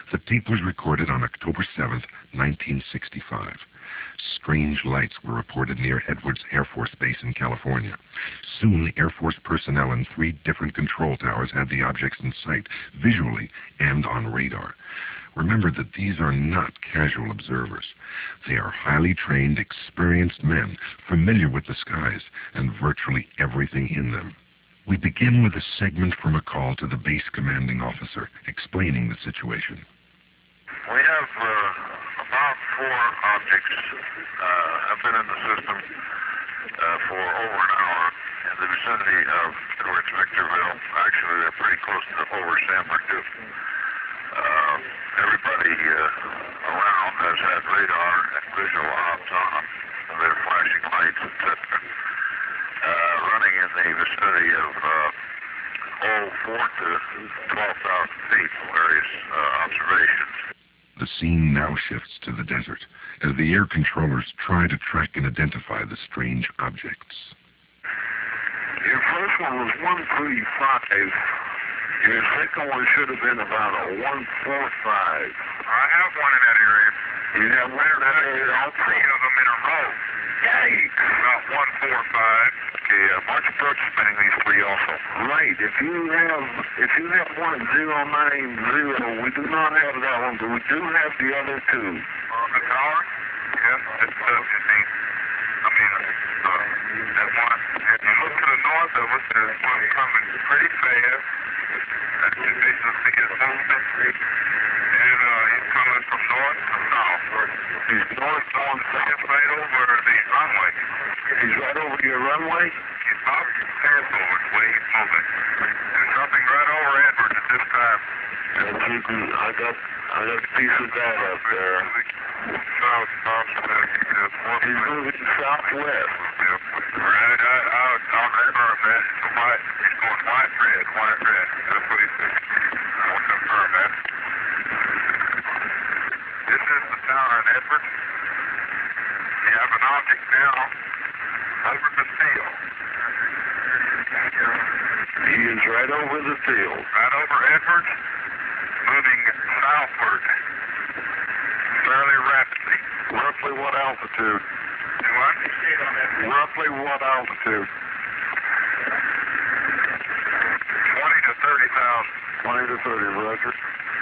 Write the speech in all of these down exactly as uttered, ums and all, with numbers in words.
The tape was recorded on October seventh, nineteen sixty-five. Strange lights were reported near Edwards Air Force Base in California. Soon, Air Force personnel in three different control towers had the objects in sight, visually and on radar. Remember that these are not casual observers. They are highly trained, experienced men, familiar with the skies and virtually everything in them. We begin with a segment from a call to the base commanding officer, explaining the situation. We have uh, about four objects uh, have been in the system uh, for over an hour in the vicinity of towards Victorville. Actually, they're pretty close to over Sanford, too. Uh, everybody uh, around has had radar and visual ops on them, and their flashing lights, et cetera. Uh, running in the vicinity of uh, oh, four to twelve thousand feet from various uh, observations. The scene now shifts to the desert, as the air controllers try to track and identify the strange objects. Your first one was one three five. Your second one should have been about a one four five. I have one in that area. You have one in that area? All three of them in a row. Yikes. About one four five. Okay, uh, March approach spinning these three also. Right. If you have if you have one zero nine zero, we do not have that one, but we do have the other two. On the tower? Yes. It's uh, I mean, I mean, uh, that one. If you look to the north of us, there's one coming pretty fast. That's the visual see his movement. And uh, he's coming from north to south. He's north on south, right over the runway. He's right over your runway? He's not past over the way he's moving. And dropping right over Edwards at this time. And you can, I got, I got a piece of that up there. South, southwest. He's moving southwest. Yep. Right, I, I'll, I'll confirm that. It's a white, he's going white, red, white, red. That's what he said. I'll confirm that. This is the tower in Edwards. We have an object now over the field. He is right over the field. Right over Edwards, moving southward fairly rapidly. Roughly what altitude? What? Roughly what altitude? twenty to thirty thousand. twenty to thirty, Roger.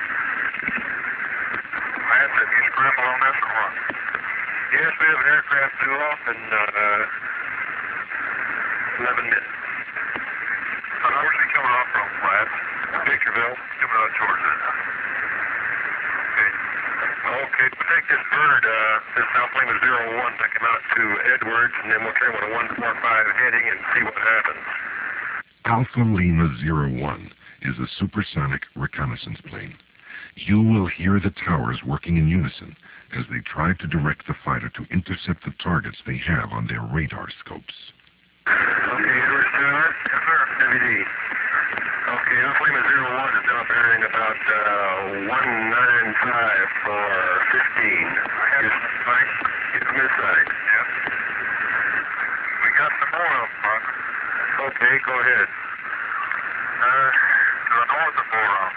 Matt, have you scrambled on this or what? Yes, we have an aircraft due off in uh, eleven minutes. Uh, where's he coming off from, Brad? Victorville. Coming out Georgia. Okay. Okay, we'll take this bird, uh, this South Lima zero one, take him out to Edwards, and then we'll turn with a one four five heading and see what happens. Alpha Lima zero one is a supersonic reconnaissance plane. You will hear the towers working in unison as they try to direct the fighter to intercept the targets they have on their radar scopes. Okay, Edwards Tower. Yes, sir. W D. Okay, Alpha Lima zero one is now bearing about uh, one nine five for fifteen. I have this side. Get from this side. Yes. We got some more of them, Roger. Okay, go ahead. Uh, to the north of Boron.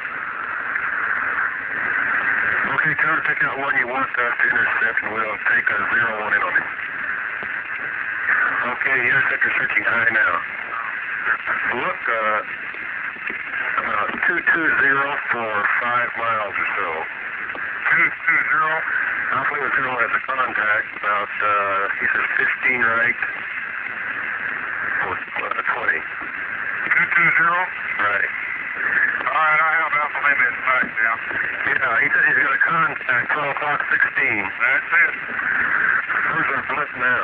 Okay, Tower, pick out one you want us to intercept, and we'll take a zero one in on him. Okay, interceptor searching high now. Look, uh, about two two zero for five miles or so. two two zero? Alpha Lima zero has a contact about, uh, he says fifteen right. Oh, uh, twenty. two two zero? Right. All right, I have Alpha Lima in sight now. Yeah, he says he's got a contact, twelve o'clock sixteen. That's it. Where's our blip now?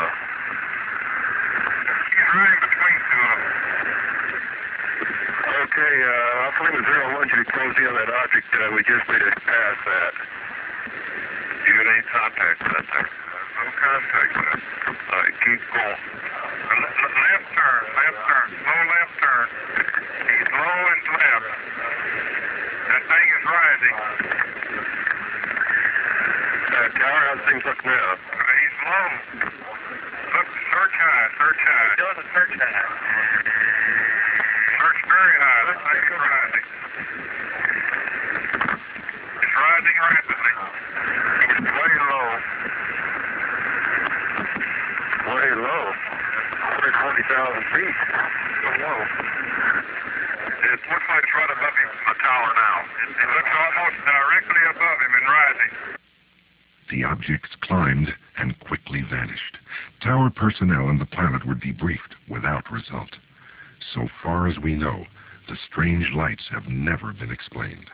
He's running between two of them. Okay, uh, Alpha Lima zero one, you to close in on that object. Uh, we just made it past that. You got any contact with that there? No contact with it. All right, keep going. Uh, left turn, left turn, slow left turn. He's low and left. That thing is rising. Uh, Tower, how's things look now? Uh, he's low. Look, search high, search high. He's doing the search high. Search very high. That thing is rising. It's rising So low. It looks like it's right above him on the tower now. It, it looks almost directly above him and rising. The objects climbed and quickly vanished. Tower personnel and the pilot were debriefed without result. So far as we know, the strange lights have never been explained.